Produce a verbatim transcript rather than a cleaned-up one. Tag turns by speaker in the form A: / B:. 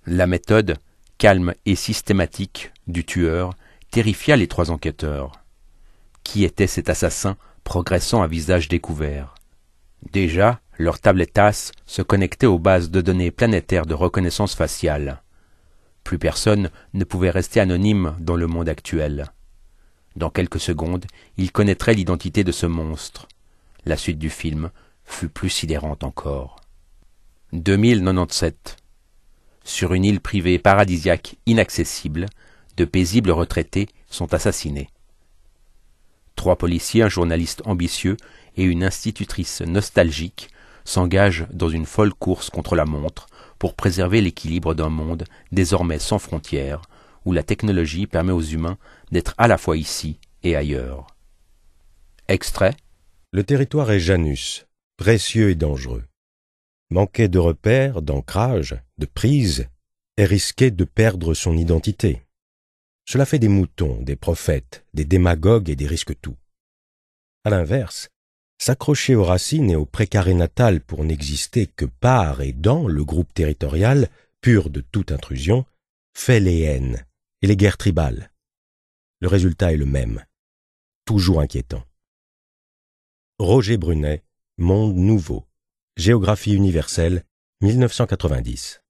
A: La méthode, calme et systématique, du tueur terrifia les trois enquêteurs. Qui était cet assassin progressant à visage découvert? Déjà, leur tablettas se connectait aux bases de données planétaires de reconnaissance faciale. Plus personne ne pouvait rester anonyme dans le monde actuel. Dans quelques secondes, ils connaîtraient l'identité de ce monstre. La suite du film fut plus sidérante encore. deux mille quatre-vingt-dix-sept. Sur une île privée paradisiaque inaccessible, de paisibles retraités sont assassinés. Trois policiers, un journaliste ambitieux et une institutrice nostalgique s'engagent dans une folle course contre la montre pour préserver l'équilibre d'un monde désormais sans frontières, où la technologie permet aux humains d'être à la fois ici et ailleurs. Extrait.
B: Le territoire est Janus, précieux et dangereux. Manquer de repères, d'ancrage, de prise, est risquer de perdre son identité. Cela fait des moutons, des prophètes, des démagogues et des risques-tout. À l'inverse, s'accrocher aux racines et au précaré natal pour n'exister que par et dans le groupe territorial, pur de toute intrusion, fait les haines et les guerres tribales. Le résultat est le même, toujours inquiétant. Roger Brunet, Monde nouveau, Géographie universelle, mille neuf cent quatre-vingt-dix.